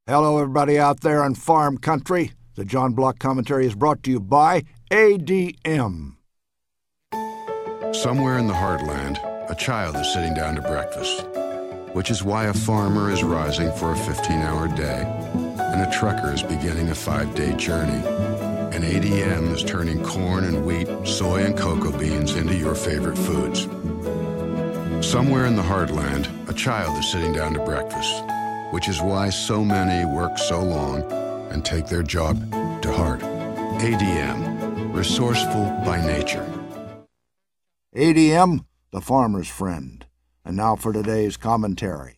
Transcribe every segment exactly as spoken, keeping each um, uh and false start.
Hello, everybody out there in farm country. The John Block Commentary is brought to you by A D M. Somewhere in the heartland, a child is sitting down to breakfast, which is why a farmer is rising for a fifteen-hour day, and a trucker is beginning a five-day journey, and A D M is turning corn and wheat, soy and cocoa beans into your favorite foods. Somewhere in the heartland, a child is sitting down to breakfast, which is why so many work so long and take their job to heart. A D M, resourceful by nature. A D M, the farmer's friend. And now for today's commentary.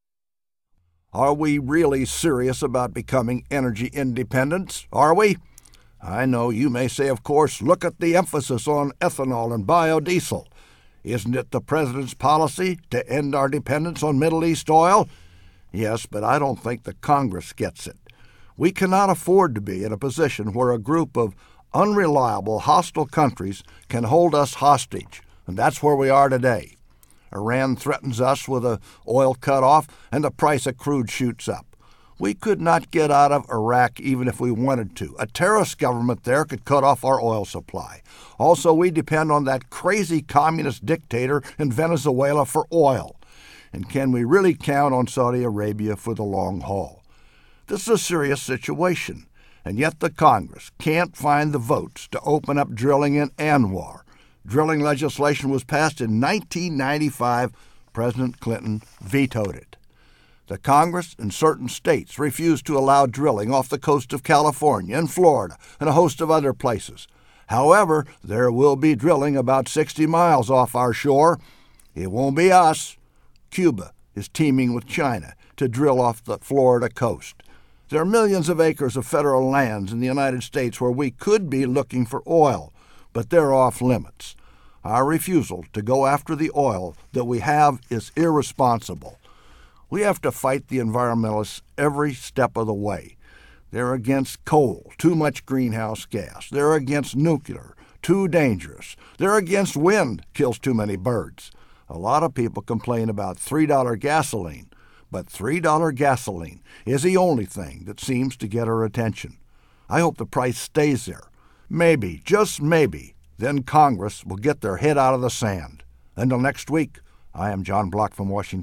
Are we really serious about becoming energy independent? Are we? I know you may say, of course, look at the emphasis on ethanol and biodiesel. Isn't it the president's policy to end our dependence on Middle East oil? Yes, but I don't think the Congress gets it. We cannot afford to be in a position where a group of unreliable, hostile countries can hold us hostage, and that's where we are today. Iran threatens us with an oil cutoff, and the price of crude shoots up. We could not get out of Iraq even if we wanted to. A terrorist government there could cut off our oil supply. Also, we depend on that crazy communist dictator in Venezuela for oil. And can we really count on Saudi Arabia for the long haul? This is a serious situation, and yet the Congress can't find the votes to open up drilling in ANWR. Drilling legislation was passed in nineteen ninety-five. President Clinton vetoed it. The Congress and certain states refused to allow drilling off the coast of California and Florida and a host of other places. However, there will be drilling about sixty miles off our shore. It won't be us. Cuba is teaming with China to drill off the Florida coast. There are millions of acres of federal lands in the United States where we could be looking for oil, but they're off limits. Our refusal to go after the oil that we have is irresponsible. We have to fight the environmentalists every step of the way. They're against coal, too much greenhouse gas. They're against nuclear, too dangerous. They're against wind, kills too many birds. A lot of people complain about three dollars gasoline, but three dollars gasoline is the only thing that seems to get our attention. I hope the price stays there. Maybe, just maybe, then Congress will get their head out of the sand. Until next week, I am John Block from Washington.